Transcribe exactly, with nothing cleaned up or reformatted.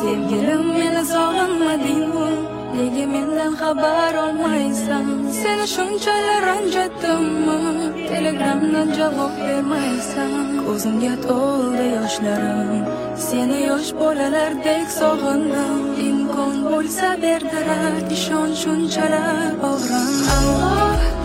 Sevgilim meni sog'inmadingmi? Nega mendan xabar olmaysan? Seni shunchalar ranjitdimmi? Telegramdan javob bermaysan. Ko'zimga to'ldi yoshlarim, seni yosh bolalardek sog'indim. Imkon bo'lsa berdirar ishon shunchalar og'rim. Alloh